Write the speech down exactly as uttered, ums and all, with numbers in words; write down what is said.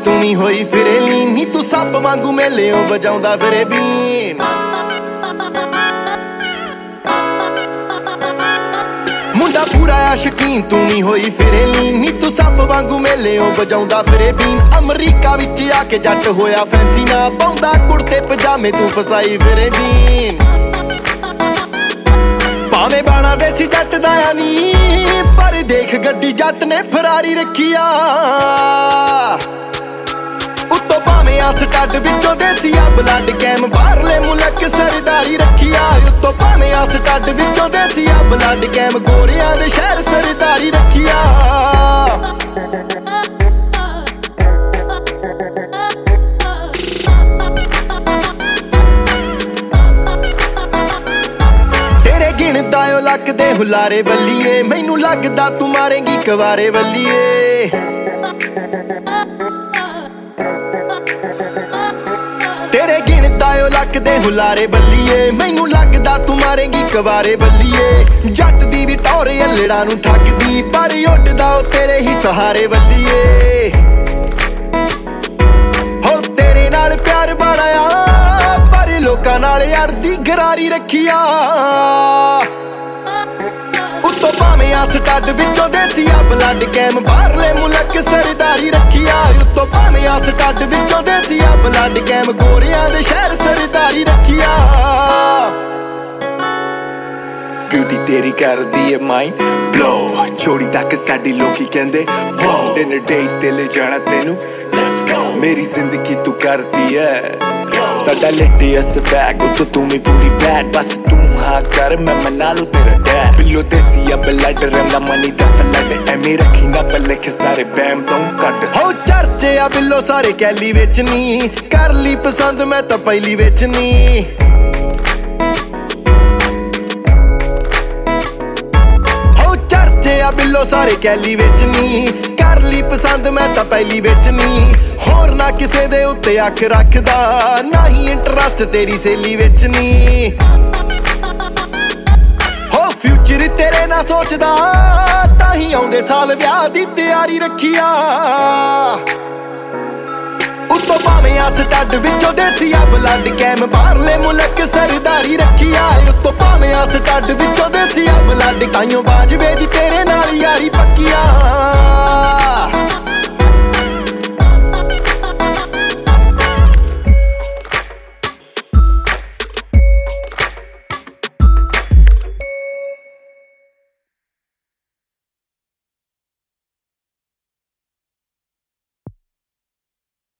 ਤੂੰ ਵੀ ਹੋਈ ਫਿਰੇ ਲੀਨ ਨੀ ਤੂੰ ਸੱਪ ਵਾਂਗੂ ਮੇਲਿਓ ਵਜਾਉਂਦਾ ਫਿਰੇ ਬੀਨ ਮੁੰਡਾ ਪੂਰਾ ਆਸ਼ਕੀਨ ਤੂੰ ਵੀ ਹੋਈ ਫਿਰੇ ਲੀਨ ਨੀ ਤੂੰ ਸੱਪ ਵਾਂਗੂ ਮੇਲਿਓ ਵਜਾਉਂਦਾ ਫਿਰੇ ਬੀਨ ਅਮਰੀਕਾ ਵਿੱਚ ਆ ਕੇ ਜੱਟ ਹੋਇਆ ਫੈਂਸੀ ਨਾ ਪਾਉਂਦਾ ਕੁੜਤੇ ਪਜਾਮੇ ਤੂੰ ਫਸਾਈ ਫਿਰੇ ਦੀਨ ਭਾਵੇਂ ਬਾਣਾ ਦੇਸੀ ਜੱਟ ਦਾ ਆ ਨੀ ਪਰ ਦੇਖ ਗੱਡੀ ਜੱਟ ਨੇ ਫਰਾਰੀ ਰੱਖੀ ਆ ਉੱਤੋਂ ਭਾਵੇਂ ਆ ਸਟੱਡ ਵਿੱਚੋਂ ਦੇਸੀ ਆ ਬਲੱਡ ਕੈਮ ਬਾਹਰਲੇ ਮੁਲਕ ਸਰਦਾਰੀ ਰੱਖੀ ਆ ਉੱਤੋਂ ਭਾਵੇਂ ਆ ਸਟੱਡ ਵਿੱਚੋਂ ਦੇਸੀ ਆ ਬਲੱਡ ਕੈਮ ਗੋਰਿਆਂ ਦੇ ਸ਼ਹਿਰ ਸਰਦਾਰੀ ਰੱਖੀ ਆ ਗਿਣਦਾ ਓ ਲੱਕ ਦੇ ਹੁਲਾਰੇ ਬੱਲੀਏ ਮੈਨੂੰ ਲੱਗਦਾ ਤੂੰ ਮਾਰੇਂਗੀ ਕਵਾਰੇ ਬੱਲੀਏ ਤੇਰੇ ਗਿਣਦਾ ਓ ਲੱਕ ਦੇ ਹੁਲਾਰੇ ਬੱਲੀਏ ਮੈਨੂੰ ਲੱਗਦਾ ਤੂੰ ਮਾਰੇਂਗੀ ਕਵਾਰੇ ਬੱਲੀਏ ਜੱਟ ਦੀ ਵੀ ਟੌਰੇ ਅਲੜਾ ਨੂੰ ਠੱਗਦੀ ਪਰ ਉੱਡਦਾ ਓ ਤੇਰੇ ਹੀ ਸਹਾਰੇ ਬੱਲੀਏ ਹੋ ਤੇਰੇ ਨਾਲ ਪਿਆਰ ਬਣਾਇਆ ਪਰ ਲੋਕਾਂ ਨਾਲ ਯਾਰ ਦੀ ਗਰਾਰੀ ਰੱਖਿਆ ਉੱਤੋਂ ਭਾਵੇਂ ਆ ਸਟੱਡ ਵਿੱਚੋਂ ਦੇਸੀ ਆ ਬਲੱਡ ਕੈਮ ਬਾਹਰਲੇ ਮੁਲਕ ਸਰਦਾਰੀ ਰੱਖਿਆ ਉੱਤੋਂ ਭਾਵੇਂ ਆ ਸਟੱਡ ਵਿੱਚੋਂ ਦੇਸੀ ਆ ਬਲੱਡ ਕੈਮ ਗੋਰਿਆਂ ਦੇ ਸ਼ਹਿਰ ਸਰਦਾਰੀ ਰੱਖਿਆ ਬਿਊਟੀ ਤੇਰੀ ਕਰਦੀ ਏ ਮਾਈਂਡ ਬਲੋ ਛੋੜੀ ਤੱਕ ਸਾਡੀ ਲੋਕੀ ਕਹਿੰਦੇ ਵਾਓ ਡਿਨਰ ਡੇਟ ਤੇ ਲੈ ਜਾਣਾ ਤੈਨੂੰ ਲੈਟਸ ਗੋ ਮੇਰੀ ਜ਼ਿੰਦਗੀ ਤੂੰ ਕਰਦੀ ਏ ਸਾਡਾ ਲਿੱਟੀ ਅਸ ਬੈਗ ਉੱਤੋਂ ਤੂੰ ਵੀ ਪੂਰੀ ਬੈਡ ਬਸ ਤੂੰ ਹਾਂ ਕਰ ਮੈਂ ਮਨਾ ਲੂ ਤੇਰਾ ਡੈਡ ਬਿੱਲੋ ਦੇਸੀ ਆ ਬਲੱਡ ਰੰਦਾ ਮਨੀ ਦਾ ਫਲੱਡ ਐਵੇਂ ਰੱਖੀ ਨਾ ਪੱਲੇ ਸਾਰੇ ਬੈਮ ਤੋਂ ਕੱਢ ਹੋ ਚਰਚੇ ਆ ਬਿੱਲੋ ਸਾਰੇ ਕੈਲੀ ਵਿੱਚ ਨੀ ਕਰ ਲਈ ਪਸੰਦ ਮੈਂ ਤਾਂ ਪਹਿਲੀ ਵਿੱਚ ਨੀ ਹੋ ਚਰਚੇ ਆ ਬਿੱਲੋ ਸਾਰੇ ਕੈਲੀ ਵਿੱਚ ਨੀ ਕਰ ਲਈ ਪਸੰਦ ਮੈਂ ਤਾਂ ਪਹਿਲੀ ਵਿੱਚ ਨੀ ਹੋਰ ਨਾ ਕਿਸੇ ਦੇ ਉੱਤੇ ਅੱਖ ਰੱਖਦਾ ਨਾ ਹੀ ਇੰਟਰਸਟ ਤੇਰੀ ਸੇਲੀ ਵਿੱਚ ਨੀ ਹੋ ਫਿਊਚਰ ਤੇਰੇ ਨਾਲ ਸੋਚਦਾ ਤਾਂ ਹੀ ਆਉਂਦੇ ਸਾਲ ਵਿਆਹ ਦੀ ਤਿਆਰੀ ਰੱਖਿਆ ਉੱਤੋਂ ਭਾਵੇਂ ਆ ਸਟੱਡ ਵਿੱਚੋਂ ਦੇਸੀ ਆ ਬਲੱਡ ਕੈਮ ਬਾਹਰਲੇ ਮੁਲਕ ਸਰਦਾਰੀ ਰੱਖਿਆ ਉੱਤੋਂ ਭਾਵੇਂ ਆ ਸਟੱਡ ਵਿੱਚੋਂ ਦੇਸੀ ਆ ਬਲੱਡ ਕਾਈਓ ਬਾਜਵੇ ਦੀ ਤੇਰੇ ਨਾਲ ਯਾਰੀ ਪੱਕੀਆ